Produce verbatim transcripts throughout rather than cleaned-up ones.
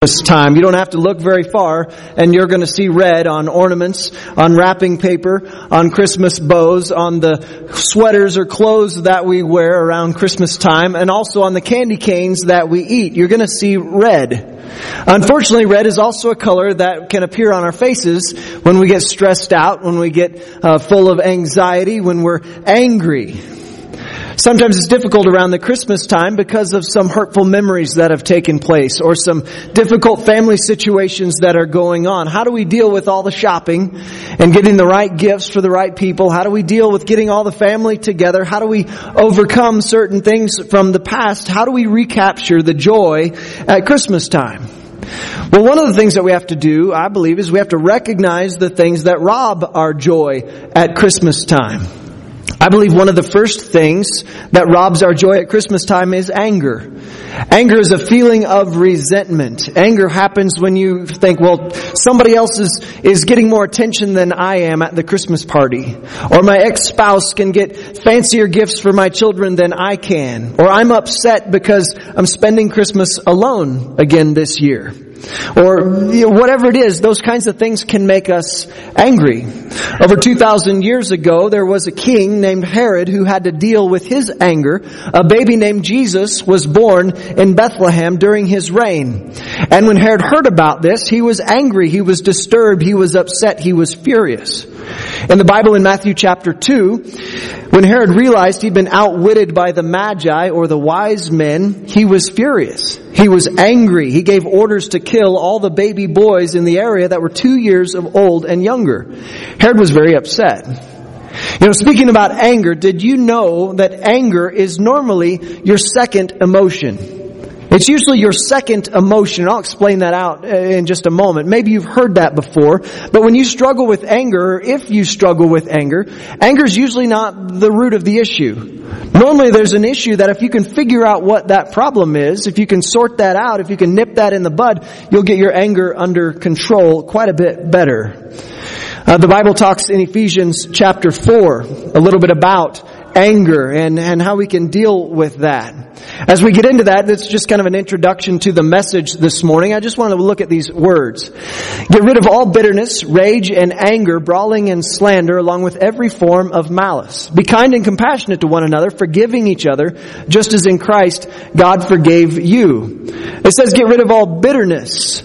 Christmas time. You don't have to look very far and you're going to see red on ornaments, on wrapping paper, on Christmas bows, on the sweaters or clothes that we wear around Christmas time, and also on the candy canes that we eat. You're going to see red. Unfortunately, red is also a color that can appear on our faces when we get stressed out, when we get uh, full of anxiety, when we're angry. Sometimes it's difficult around the Christmas time because of some hurtful memories that have taken place or some difficult family situations that are going on. How do we deal with all the shopping and getting the right gifts for the right people? How do we deal with getting all the family together? How do we overcome certain things from the past? How do we recapture the joy at Christmas time? Well, one of the things that we have to do, I believe, is we have to recognize the things that rob our joy at Christmas time. I believe one of the first things that robs our joy at Christmas time is anger. Anger is a feeling of resentment. Anger happens when you think, well, somebody else is, is getting more attention than I am at the Christmas party. Or my ex-spouse can get fancier gifts for my children than I can. Or I'm upset because I'm spending Christmas alone again this year. Or you know, whatever it is, those kinds of things can make us angry. Over two thousand years ago, there was a king named Herod who had to deal with his anger. A baby named Jesus was born in Bethlehem during his reign. And when Herod heard about this, he was angry, he was disturbed, he was upset, he was furious. In the Bible in Matthew chapter two, when Herod realized he'd been outwitted by the Magi or the wise men, he was furious. He was angry. He gave orders to kill all the baby boys in the area that were two years of old and younger. Herod was very upset. You know, speaking about anger, did you know that anger is normally your second emotion? It's usually your second emotion. I'll explain that out in just a moment. Maybe you've heard that before. But when you struggle with anger, or if you struggle with anger, anger is usually not the root of the issue. Normally there's an issue that if you can figure out what that problem is, if you can sort that out, if you can nip that in the bud, you'll get your anger under control quite a bit better. Uh, the Bible talks in Ephesians chapter four a little bit about anger and, and how we can deal with that. As we get into that, it's just kind of an introduction to the message this morning. I just want to look at these words. Get rid of all bitterness, rage, and anger, brawling and slander, along with every form of malice. Be kind and compassionate to one another, forgiving each other, just as in Christ God forgave you. It says get rid of all bitterness,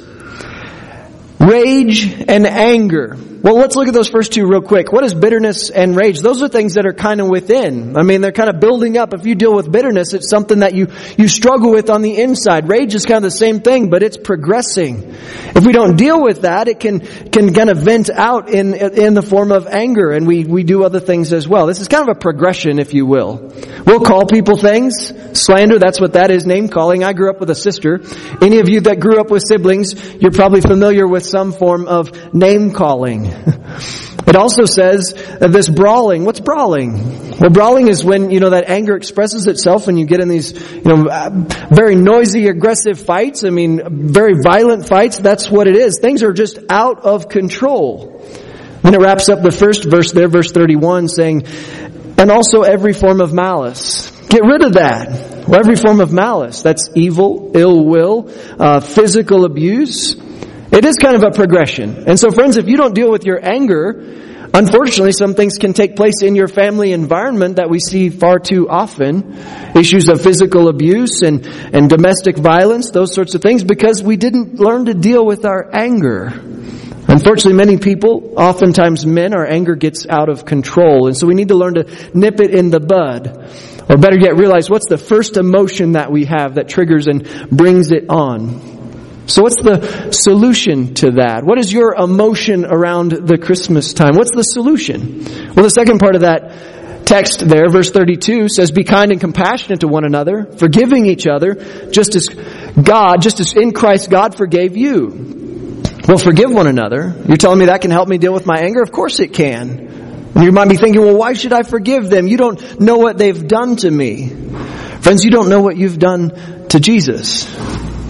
rage, and anger. Well, let's look at those first two real quick. What is bitterness and rage? Those are things that are kind of within. I mean, they're kind of building up. If you deal with bitterness, it's something that you, you struggle with on the inside. Rage is kind of the same thing, but it's progressing. If we don't deal with that, it can, can kind of vent out in, in the form of anger, and we, we do other things as well. This is kind of a progression, if you will. We'll call people things. Slander, that's what that is, name calling. I grew up with a sister. Any of you that grew up with siblings, you're probably familiar with some form of name calling. It also says uh, this brawling. What's brawling? Well, brawling is when, you know, that anger expresses itself when you get in these, you know, uh, very noisy, aggressive fights. I mean, very violent fights. That's what it is. Things are just out of control. Then it wraps up the first verse there, verse thirty-one, saying, and also every form of malice. Get rid of that. Well, every form of malice. That's evil, ill will, uh, physical abuse. It is kind of a progression. And so, friends, if you don't deal with your anger, unfortunately, some things can take place in your family environment that we see far too often. Issues of physical abuse and, and domestic violence, those sorts of things, because we didn't learn to deal with our anger. Unfortunately, many people, oftentimes men, our anger gets out of control. And so we need to learn to nip it in the bud. Or better yet, realize what's the first emotion that we have that triggers and brings it on. So what's the solution to that? What is your emotion around the Christmas time? What's the solution? Well, the second part of that text there, verse thirty-two, says, be kind and compassionate to one another, forgiving each other, just as God, just as in Christ God forgave you. Well, forgive one another. You're telling me that can help me deal with my anger? Of course it can. And you might be thinking, well, why should I forgive them? You don't know what they've done to me. Friends, you don't know what you've done to Jesus.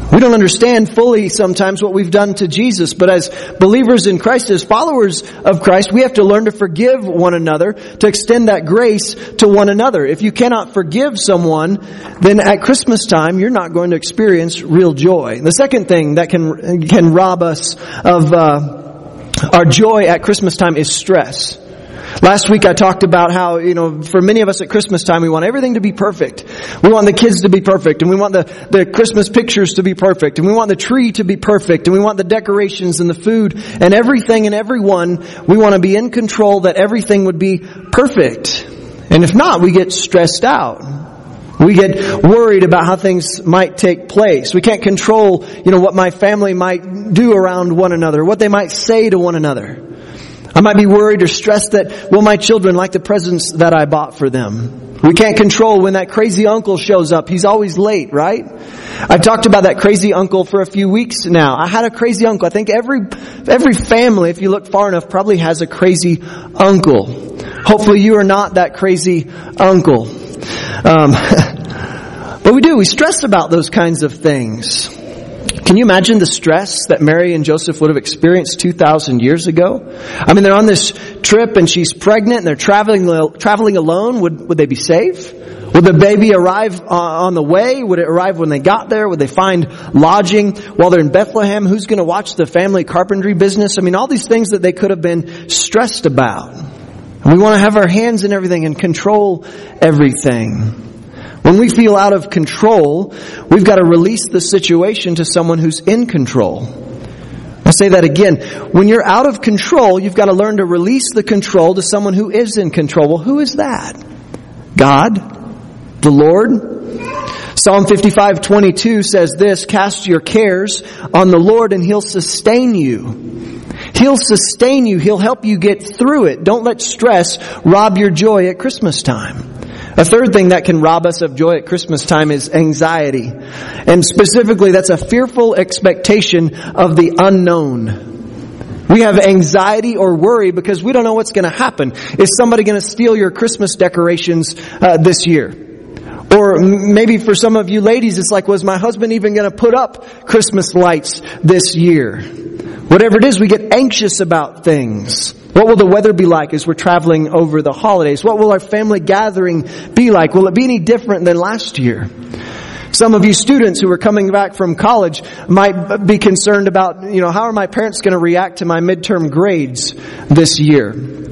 We don't understand fully sometimes what we've done to Jesus, but as believers in Christ, as followers of Christ, we have to learn to forgive one another, to extend that grace to one another. If you cannot forgive someone, then at Christmas time, you're not going to experience real joy. The second thing that can can rob us of uh, our joy at Christmas time is stress. Last week I talked about how, you know, for many of us at Christmas time, we want everything to be perfect. We want the kids to be perfect, and we want the, the Christmas pictures to be perfect, and we want the tree to be perfect, and we want the decorations and the food and everything and everyone. We want to be in control, that everything would be perfect. And if not, we get stressed out. We get worried about how things might take place. We can't control, you know, what my family might do around one another, what they might say to one another. I might be worried or stressed that, will my children like the presents that I bought for them? We can't control when that crazy uncle shows up. He's always late, right? I've talked about that crazy uncle for a few weeks now. I had a crazy uncle. I think every every family, if you look far enough, probably has a crazy uncle. Hopefully you are not that crazy uncle. Um, but we do. We stress about those kinds of things. Can you imagine the stress that Mary and Joseph would have experienced two thousand years ago? I mean, they're on this trip and she's pregnant and they're traveling traveling alone. Would would they be safe? Would the baby arrive on the way? Would it arrive when they got there? Would they find lodging while they're in Bethlehem? Who's going to watch the family carpentry business? I mean, all these things that they could have been stressed about. And we want to have our hands in everything and control everything. When we feel out of control, we've got to release the situation to someone who's in control. I'll say that again. When you're out of control, you've got to learn to release the control to someone who is in control. Well, who is that? God? The Lord? Psalm fifty-five twenty-two says this, cast your cares on the Lord and He'll sustain you. He'll sustain you. He'll help you get through it. Don't let stress rob your joy at Christmas time. A third thing that can rob us of joy at Christmas time is anxiety. And specifically, that's a fearful expectation of the unknown. We have anxiety or worry because we don't know what's going to happen. Is somebody going to steal your Christmas decorations uh, this year? Or maybe for some of you ladies, it's like, was my husband even going to put up Christmas lights this year? Whatever it is, we get anxious about things. What will the weather be like as we're traveling over the holidays? What will our family gathering be like? Will it be any different than last year? Some of you students who are coming back from college might be concerned about, you know, how are my parents going to react to my midterm grades this year?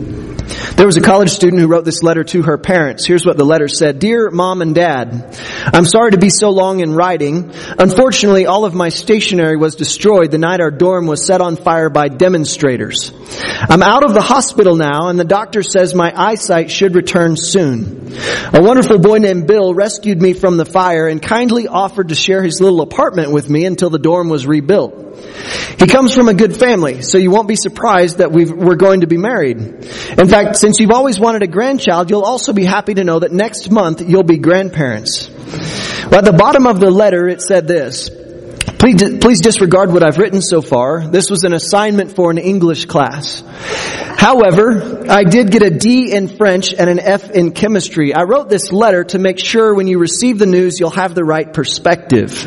There was a college student who wrote this letter to her parents. Here's what the letter said. Dear Mom and Dad, I'm sorry to be so long in writing. Unfortunately, all of my stationery was destroyed the night our dorm was set on fire by demonstrators. I'm out of the hospital now, and the doctor says my eyesight should return soon. A wonderful boy named Bill rescued me from the fire and kindly offered to share his little apartment with me until the dorm was rebuilt. He comes from a good family, so you won't be surprised that we've, we're going to be married. In fact, since you've always wanted a grandchild, you'll also be happy to know that next month you'll be grandparents. Well, at the bottom of the letter, it said this. Please, please disregard what I've written so far. This was an assignment for an English class. However, I did get a D in French and an F in chemistry. I wrote this letter to make sure when you receive the news, you'll have the right perspective.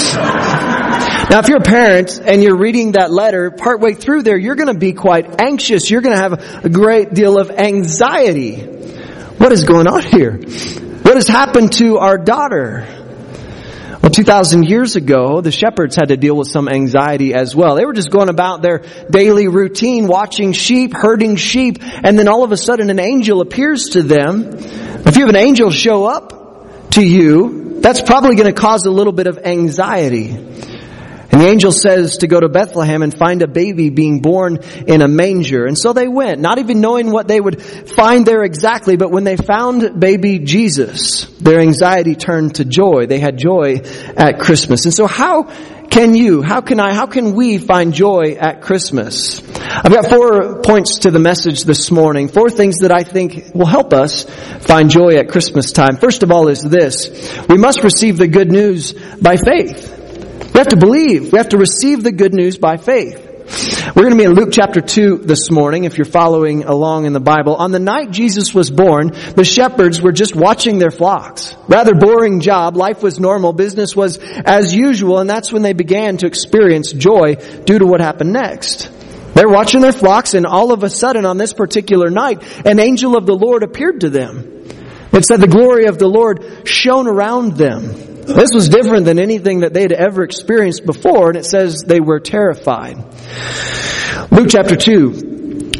Now, if you're a parent and you're reading that letter, partway through there, you're going to be quite anxious. You're going to have a great deal of anxiety. What is going on here? What has happened to our daughter? Well, two thousand years ago, the shepherds had to deal with some anxiety as well. They were just going about their daily routine, watching sheep, herding sheep, and then all of a sudden an angel appears to them. If you have an angel show up to you, that's probably going to cause a little bit of anxiety. And the angel says to go to Bethlehem and find a baby being born in a manger. And so they went, not even knowing what they would find there exactly. But when they found baby Jesus, their anxiety turned to joy. They had joy at Christmas. And so how can you, how can I, how can we find joy at Christmas? I've got four points to the message this morning. Four things that I think will help us find joy at Christmas time. First of all is this. We must receive the good news by faith. We have to believe. We have to receive the good news by faith. We're going to be in Luke chapter two this morning, if you're following along in the Bible. On the night Jesus was born, the shepherds were just watching their flocks. Rather boring job. Life was normal. Business was as usual. And that's when they began to experience joy due to what happened next. They're watching their flocks, and all of a sudden on this particular night, an angel of the Lord appeared to them. It said the glory of the Lord shone around them. This was different than anything that they had ever experienced before, and it says they were terrified. Luke chapter two.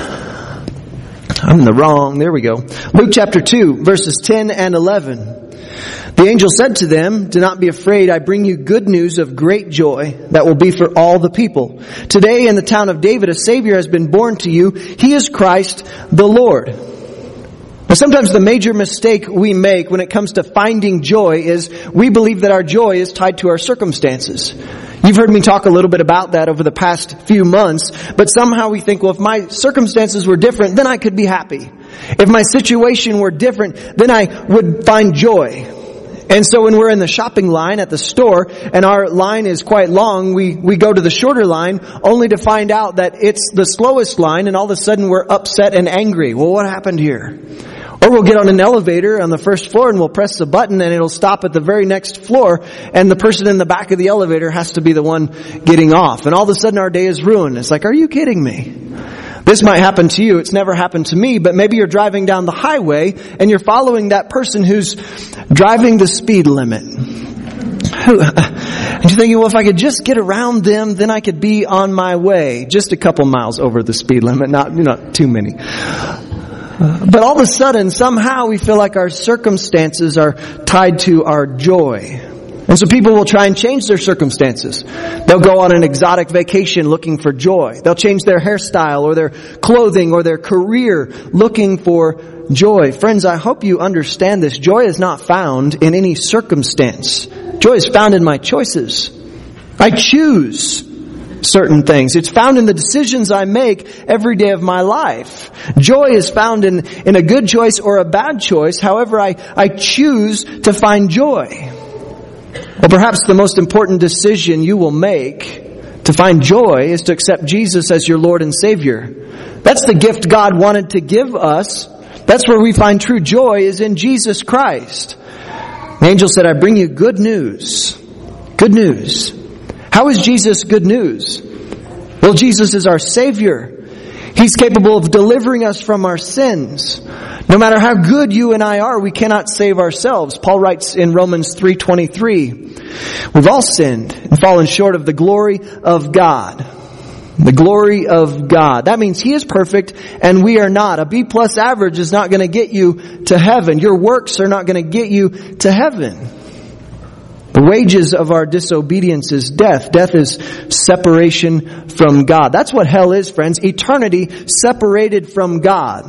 I'm in the wrong. There we go. Luke chapter two, verses ten and eleven. The angel said to them, "Do not be afraid. I bring you good news of great joy that will be for all the people. Today in the town of David, a Savior has been born to you. He is Christ the Lord." Now, sometimes the major mistake we make when it comes to finding joy is we believe that our joy is tied to our circumstances. You've heard me talk a little bit about that over the past few months, but somehow we think, well, if my circumstances were different, then I could be happy. If my situation were different, then I would find joy. And so when we're in the shopping line at the store and our line is quite long, we, we go to the shorter line only to find out that it's the slowest line, and all of a sudden we're upset and angry. Well, what happened here? Or we'll get on an elevator on the first floor and we'll press the button and it'll stop at the very next floor, and the person in the back of the elevator has to be the one getting off. And all of a sudden our day is ruined. It's like, are you kidding me? This might happen to you. It's never happened to me, but maybe you're driving down the highway and you're following that person who's driving the speed limit. And you're thinking, well, if I could just get around them, then I could be on my way. Just a couple miles over the speed limit, not, not too many. But all of a sudden, somehow we feel like our circumstances are tied to our joy. And so people will try and change their circumstances. They'll go on an exotic vacation looking for joy. They'll change their hairstyle or their clothing or their career looking for joy. Friends, I hope you understand this. Joy is not found in any circumstance. Joy is found in my choices. I choose certain things. It's found in the decisions I make every day of my life. Joy is found in, in a good choice or a bad choice. However, I, I choose to find joy. Well, perhaps the most important decision you will make to find joy is to accept Jesus as your Lord and Savior. That's the gift God wanted to give us. That's where we find true joy, is in Jesus Christ. The angel said, "I bring you good news." Good news. How is Jesus good news? Well, Jesus is our Savior. He's capable of delivering us from our sins. No matter how good you and I are, we cannot save ourselves. Paul writes in Romans three twenty-three, we've all sinned and fallen short of the glory of God. The glory of God. That means He is perfect and we are not. A B plus average is not going to get you to heaven. Your works are not going to get you to heaven. The wages of our disobedience is death. Death is separation from God. That's what hell is, friends. Eternity separated from God.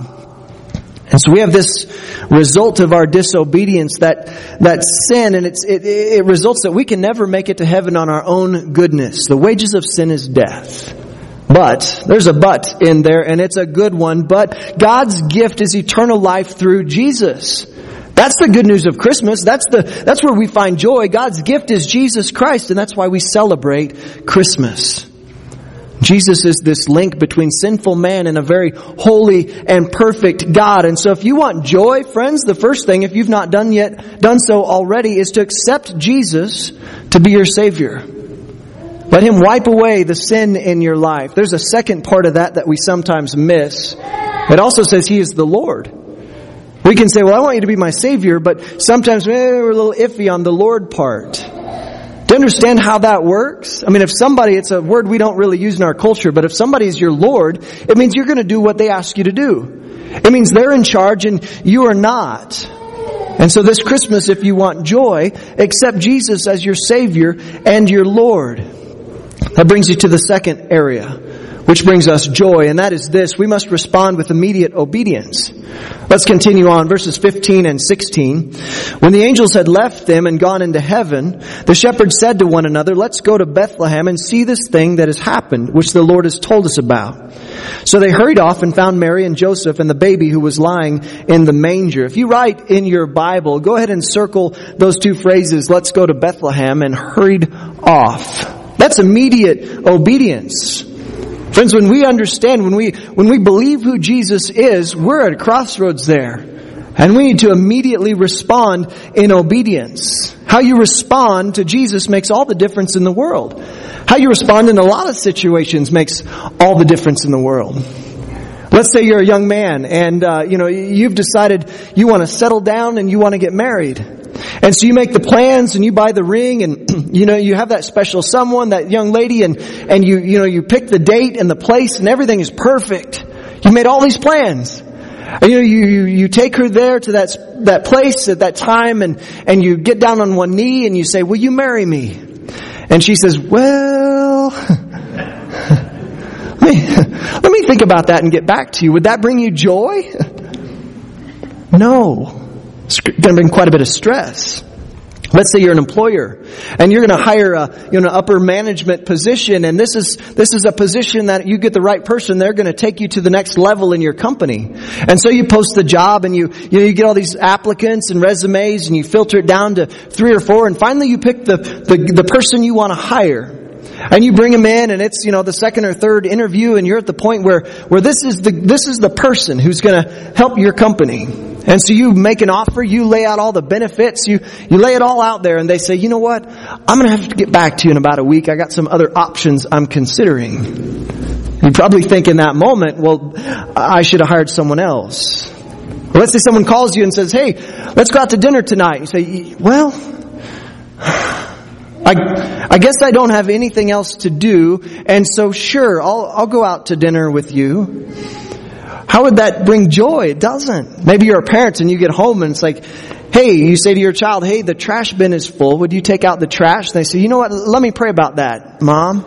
And so we have this result of our disobedience, that that sin, and it's, it, it results that we can never make it to heaven on our own goodness. The wages of sin is death. But, there's a but in there, and it's a good one, but God's gift is eternal life through Jesus. That's the good news of Christmas. That's the, that's where we find joy. God's gift is Jesus Christ, and that's why we celebrate Christmas. Jesus is this link between sinful man and a very holy and perfect God. And so if you want joy, friends, the first thing, if you've not done yet, done so already, is to accept Jesus to be your Savior. Let Him wipe away the sin in your life. There's a second part of that that we sometimes miss. It also says He is the Lord. We can say, well, I want you to be my Savior, but sometimes eh, we're a little iffy on the Lord part. Do you understand how that works? I mean, if somebody, it's a word we don't really use in our culture, but if somebody is your Lord, it means you're going to do what they ask you to do. It means they're in charge and you are not. And so this Christmas, if you want joy, accept Jesus as your Savior and your Lord. That brings you to the second area, which brings us joy, and that is this: we must respond with immediate obedience. Let's continue on, verses fifteen and sixteen. When the angels had left them and gone into heaven, the shepherds said to one another, "Let's go to Bethlehem and see this thing that has happened, which the Lord has told us about." So they hurried off and found Mary and Joseph and the baby who was lying in the manger. If you write in your Bible, go ahead and circle those two phrases, "Let's go to Bethlehem," and "hurried off." That's immediate obedience. Friends, when we understand, when we, when we believe who Jesus is, we're at a crossroads there. And we need to immediately respond in obedience. How you respond to Jesus makes all the difference in the world. How you respond in a lot of situations makes all the difference in the world. Let's say you're a young man and, uh, you know, you've decided you want to settle down and you want to get married. And so you make the plans and you buy the ring and, you know, you have that special someone, that young lady, and, and you, you know, you pick the date and the place and everything is perfect. You made all these plans. And, you know, you, you, you take her there to that, that place at that time and, and you get down on one knee and you say, will you marry me? And she says, well, let me, let me think about that and get back to you. Would that bring you joy? No. It's going to bring quite a bit of stress. Let's say you're an employer and you're going to hire a, you know, an upper management position, and this is this is a position that you get the right person, they're going to take you to the next level in your company. And so you post the job and you you know you get all these applicants and resumes and you filter it down to three or four, and finally you pick the the, the person you want to hire. And you bring them in, and it's, you know, the second or third interview, and you're at the point where, where this is the, this is the person who's going to help your company. And so you make an offer, you lay out all the benefits, you, you lay it all out there, and they say, you know what, I'm going to have to get back to you in about a week. I got some other options I'm considering. You probably think in that moment, well, I should have hired someone else. Or let's say someone calls you and says, hey, let's go out to dinner tonight. You say, well, I, I guess I don't have anything else to do, and so sure, I'll, I'll go out to dinner with you. How would that bring joy? It doesn't. Maybe you're a parent and you get home and it's like, hey, you say to your child, hey, the trash bin is full. Would you take out the trash? And they say, you know what? Let me pray about that, Mom.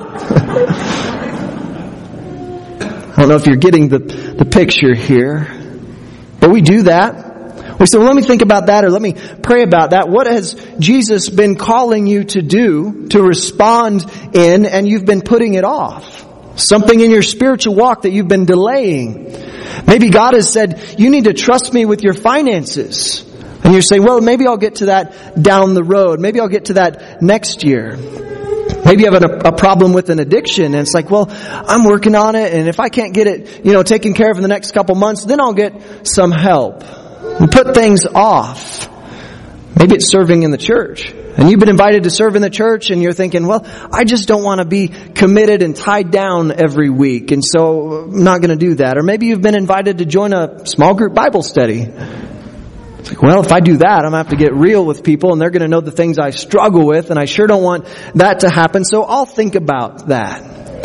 I don't know if you're getting the, the picture here, but we do that. We say, well, let me think about that, or let me pray about that. What has Jesus been calling you to do, to respond in, and you've been putting it off? Something in your spiritual walk that you've been delaying. Maybe God has said, you need to trust me with your finances. And you're saying, well, maybe I'll get to that down the road. Maybe I'll get to that next year. Maybe you have a, a problem with an addiction, and it's like, well, I'm working on it, and if I can't get it, you know, taken care of in the next couple months, then I'll get some help. You put things off. Maybe it's serving in the church. And you've been invited to serve in the church and you're thinking, well, I just don't want to be committed and tied down every week, and so I'm not going to do that. Or maybe you've been invited to join a small group Bible study. It's like, well, if I do that, I'm going to have to get real with people and they're going to know the things I struggle with, and I sure don't want that to happen, so I'll think about that.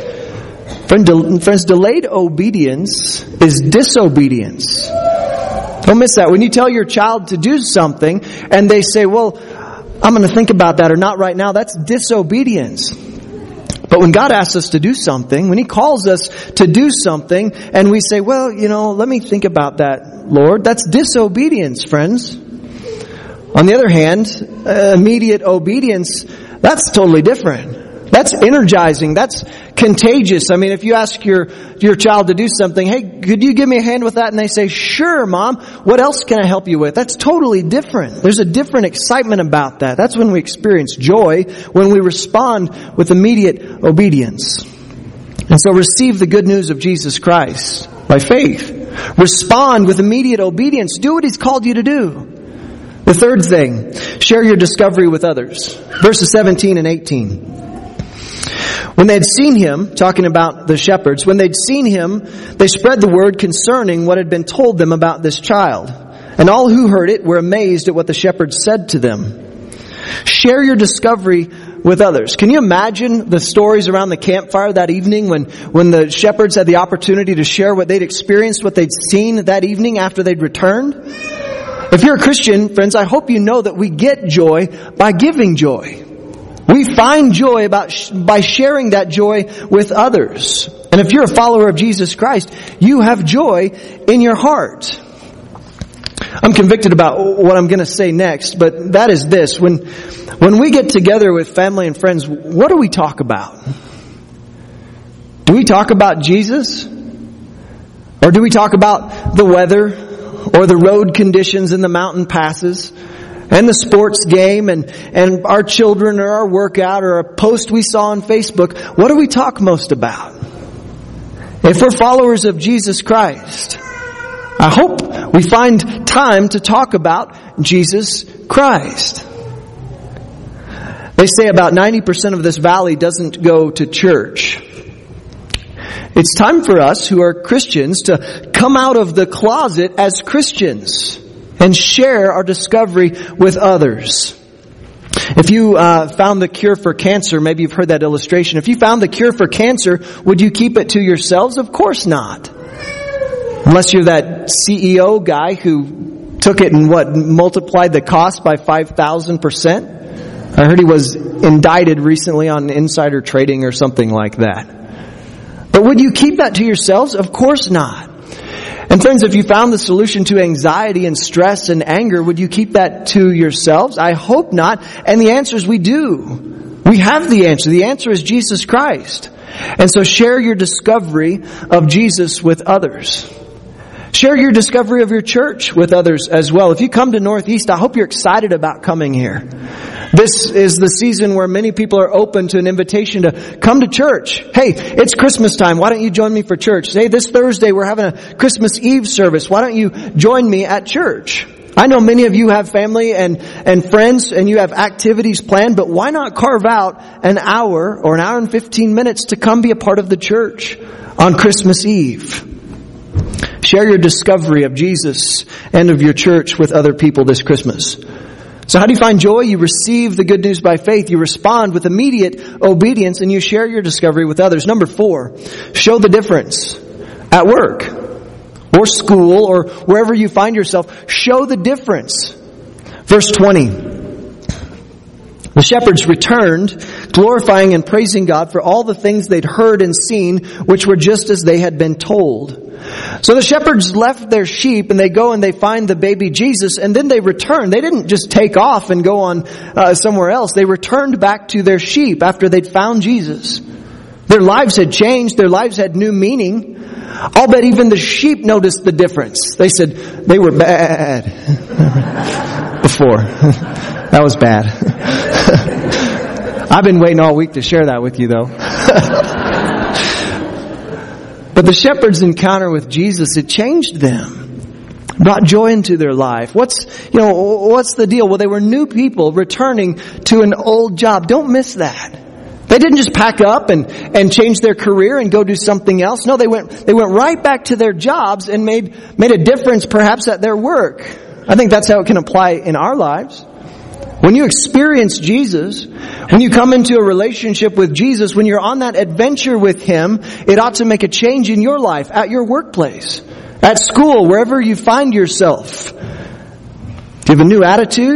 Friends, delayed obedience is disobedience. Don't miss that. When you tell your child to do something and they say, well, I'm going to think about that, or not right now, that's disobedience. But when God asks us to do something, when He calls us to do something, and we say, well, you know, let me think about that, Lord, that's disobedience, friends. On the other hand, uh, immediate obedience, that's totally different. That's energizing. That's contagious. I mean, if you ask your your child to do something, hey, could you give me a hand with that? And they say, sure, Mom. What else can I help you with? That's totally different. There's a different excitement about that. That's when we experience joy, when we respond with immediate obedience. And so receive the good news of Jesus Christ by faith. Respond with immediate obedience. Do what He's called you to do. The third thing, share your discovery with others. Verses seventeen and eighteen. When they had seen Him, talking about the shepherds, when they'd seen Him, they spread the word concerning what had been told them about this child. And all who heard it were amazed at what the shepherds said to them. Share your discovery with others. Can you imagine the stories around the campfire that evening when, when the shepherds had the opportunity to share what they'd experienced, what they'd seen that evening after they'd returned? If you're a Christian, friends, I hope you know that we get joy by giving joy. We find joy about sh- by sharing that joy with others. And if you're a follower of Jesus Christ, you have joy in your heart. I'm convicted about what I'm going to say next, but that is this. When, when we get together with family and friends, what do we talk about? Do we talk about Jesus? Or do we talk about the weather? Or the road conditions in the mountain passes? And the sports game, and, and our children, or our workout, or a post we saw on Facebook? What do we talk most about? If we're followers of Jesus Christ, I hope we find time to talk about Jesus Christ. They say about ninety percent of this valley doesn't go to church. It's time for us who are Christians to come out of the closet as Christians and share our discovery with others. If you uh, found the cure for cancer, maybe you've heard that illustration. If you found the cure for cancer, would you keep it to yourselves? Of course not. Unless you're that C E O guy who took it and what, multiplied the cost by five thousand percent. I heard he was indicted recently on insider trading or something like that. But would you keep that to yourselves? Of course not. And friends, if you found the solution to anxiety and stress and anger, would you keep that to yourselves? I hope not. And the answer is we do. We have the answer. The answer is Jesus Christ. And so share your discovery of Jesus with others. Share your discovery of your church with others as well. If you come to Northeast, I hope you're excited about coming here. This is the season where many people are open to an invitation to come to church. Hey, it's Christmas time. Why don't you join me for church? Hey, this Thursday we're having a Christmas Eve service. Why don't you join me at church? I know many of you have family and, and friends and you have activities planned, but why not carve out an hour or an hour and fifteen minutes to come be a part of the church on Christmas Eve? Share your discovery of Jesus and of your church with other people this Christmas. So how do you find joy? You receive the good news by faith. You respond with immediate obedience and you share your discovery with others. Number four, show the difference at work or school or wherever you find yourself. Show the difference. Verse twenty. The shepherds returned, glorifying and praising God for all the things they'd heard and seen, which were just as they had been told. So the shepherds left their sheep and they go and they find the baby Jesus and then they return. They didn't just take off and go on uh, somewhere else. They returned back to their sheep after they'd found Jesus. Their lives had changed. Their lives had new meaning. I'll bet even the sheep noticed the difference. They said they were bad before. That was bad. I've been waiting all week to share that with you though. But the shepherds' encounter with Jesus, it changed them. Brought joy into their life. What's, you know, what's the deal? Well, they were new people returning to an old job. Don't miss that. They didn't just pack up and, and change their career and go do something else. No, they went, they went right back to their jobs and made, made a difference perhaps at their work. I think that's how it can apply in our lives. When you experience Jesus, when you come into a relationship with Jesus, when you're on that adventure with Him, it ought to make a change in your life, at your workplace, at school, wherever you find yourself. Do you have a new attitude?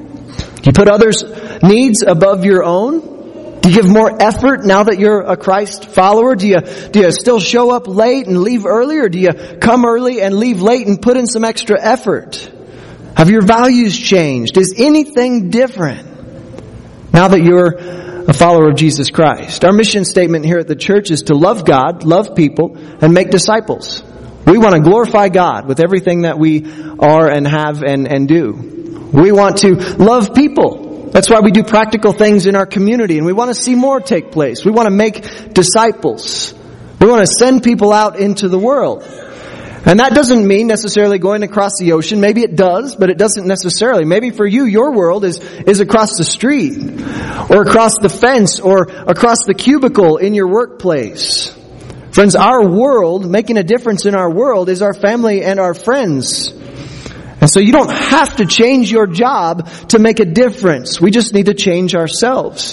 Do you put others' needs above your own? Do you give more effort now that you're a Christ follower? Do you, do you still show up late and leave early, or do you come early and leave late and put in some extra effort? Have your values changed? Is anything different now that you're a follower of Jesus Christ? Our mission statement here at the church is to love God, love people, and make disciples. We want to glorify God with everything that we are and have and, and do. We want to love people. That's why we do practical things in our community, and we want to see more take place. We want to make disciples. We want to send people out into the world. And that doesn't mean necessarily going across the ocean. Maybe it does, but it doesn't necessarily. Maybe for you, your world is, is across the street, or across the fence, or across the cubicle in your workplace. Friends, our world, making a difference in our world, is our family and our friends. And so you don't have to change your job to make a difference. We just need to change ourselves.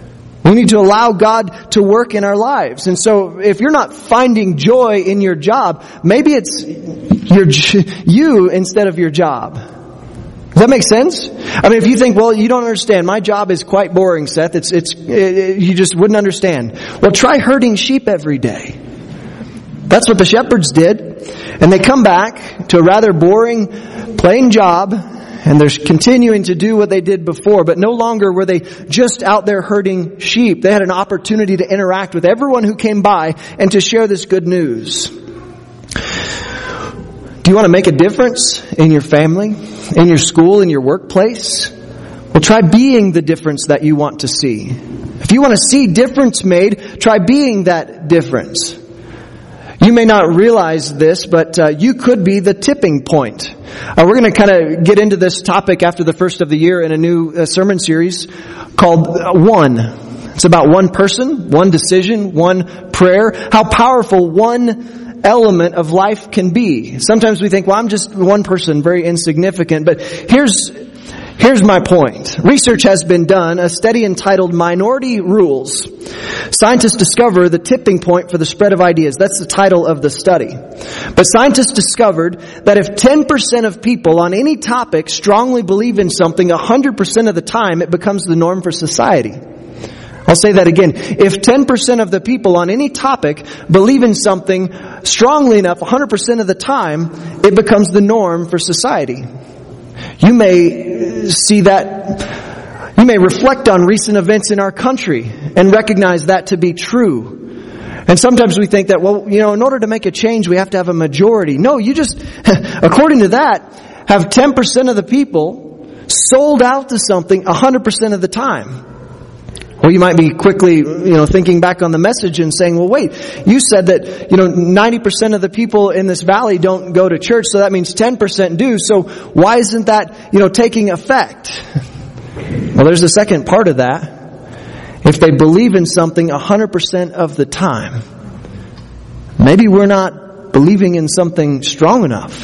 We need to allow God to work in our lives. And so if you're not finding joy in your job, maybe it's your, you instead of your job. Does that make sense? I mean, if you think, well, you don't understand. My job is quite boring, Seth. It's, it's, it, you just wouldn't understand. Well, try herding sheep every day. That's what the shepherds did. And they come back to a rather boring, plain job. And they're continuing to do what they did before, but no longer were they just out there herding sheep. They had an opportunity to interact with everyone who came by and to share this good news. Do you want to make a difference in your family, in your school, in your workplace? Well, try being the difference that you want to see. If you want to see difference made, try being that difference. You may not realize this, but uh, you could be the tipping point. Uh, we're going to kind of get into this topic after the first of the year in a new uh, sermon series called uh, One. It's about one person, one decision, one prayer, how powerful one element of life can be. Sometimes we think, well, I'm just one person, very insignificant, but here's Here's my point. Research has been done, a study entitled Minority Rules. Scientists discover the tipping point for the spread of ideas. That's the title of the study. But scientists discovered that if ten percent of people on any topic strongly believe in something one hundred percent of the time, it becomes the norm for society. I'll say that again. If ten percent of the people on any topic believe in something strongly enough one hundred percent of the time, it becomes the norm for society. You may see that, you may reflect on recent events in our country and recognize that to be true. And sometimes we think that, well, you know, in order to make a change, we have to have a majority. No, you just, according to that, have ten percent of the people sold out to something one hundred percent of the time. Or you might be quickly, you know, thinking back on the message and saying, well, wait, you said that, you know, ninety percent of the people in this valley don't go to church, so that means ten percent do. So why isn't that, you know, taking effect? Well, there's a second part of that. If they believe in something one hundred percent of the time, maybe we're not believing in something strong enough.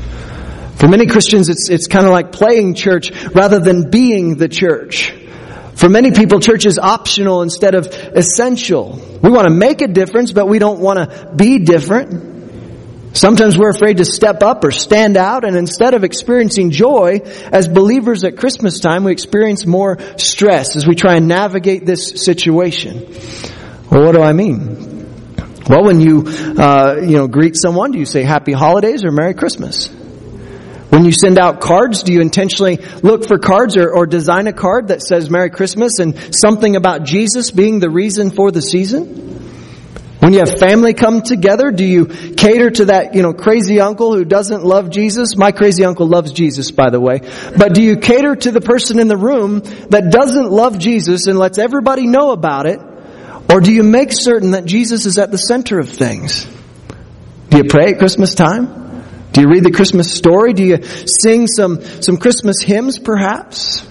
For many Christians, it's, it's kind of like playing church rather than being the church. For many people, church is optional instead of essential. We want to make a difference, but we don't want to be different. Sometimes we're afraid to step up or stand out, and instead of experiencing joy as believers at Christmas time, we experience more stress as we try and navigate this situation. Well, what do I mean? Well, when you, uh, you know, greet someone, do you say Happy Holidays or Merry Christmas? When you send out cards, do you intentionally look for cards or, or design a card that says Merry Christmas and something about Jesus being the reason for the season? When you have family come together, do you cater to that, you know, crazy uncle who doesn't love Jesus? My crazy uncle loves Jesus, by the way. But do you cater to the person in the room that doesn't love Jesus and lets everybody know about it? Or do you make certain that Jesus is at the center of things? Do you pray at Christmas time? Do you read the Christmas story? Do you sing some, some Christmas hymns, perhaps?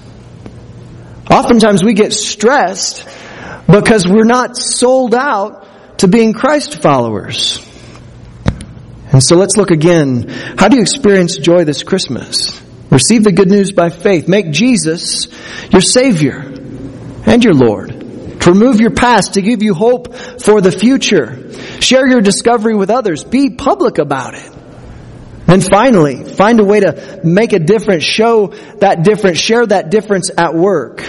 Oftentimes we get stressed because we're not sold out to being Christ followers. And so let's look again. How do you experience joy this Christmas? Receive the good news by faith. Make Jesus your Savior and your Lord. To remove your past, to give you hope for the future. Share your discovery with others. Be public about it. And finally, find a way to make a difference, show that difference, share that difference at work.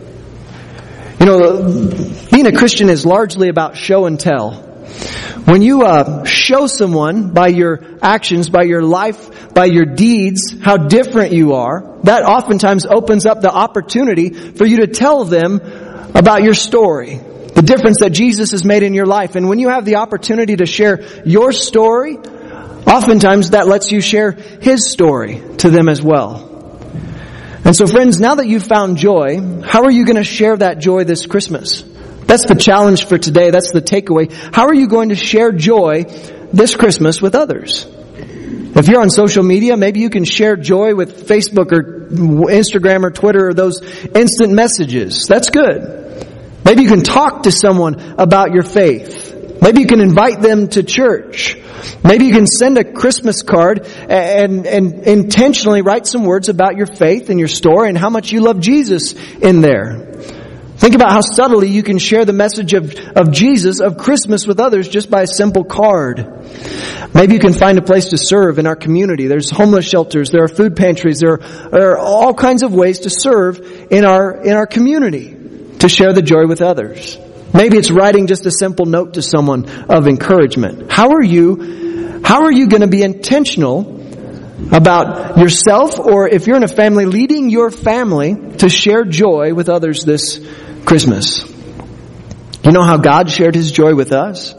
You know, being a Christian is largely about show and tell. When you uh, show someone by your actions, by your life, by your deeds, how different you are, that oftentimes opens up the opportunity for you to tell them about your story, the difference that Jesus has made in your life. And when you have the opportunity to share your story, oftentimes that lets you share His story to them as well. And so friends, now that you've found joy, how are you going to share that joy this Christmas? That's the challenge for today. That's the takeaway. How are you going to share joy this Christmas with others? If you're on social media, maybe you can share joy with Facebook or Instagram or Twitter or those instant messages. That's good. Maybe you can talk to someone about your faith. Maybe you can invite them to church. Maybe you can send a Christmas card and, and intentionally write some words about your faith and your story and how much you love Jesus in there. Think about how subtly you can share the message of, of Jesus, of Christmas with others just by a simple card. Maybe you can find a place to serve in our community. There's homeless shelters, there are food pantries, there are, there are all kinds of ways to serve in our, in our community to share the joy with others. Maybe it's writing just a simple note to someone of encouragement. How are you, how are you going to be intentional about yourself, or if you're in a family, leading your family to share joy with others this Christmas? You know how God shared His joy with us?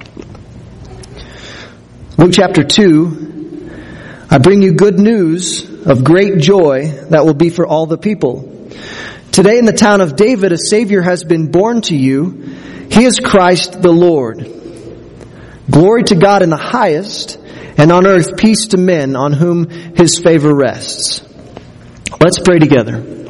Luke chapter two, I bring you good news of great joy that will be for all the people. Today in the town of David, a Savior has been born to you. He is Christ the Lord. Glory to God in the highest, and on earth peace to men on whom His favor rests. Let's pray together.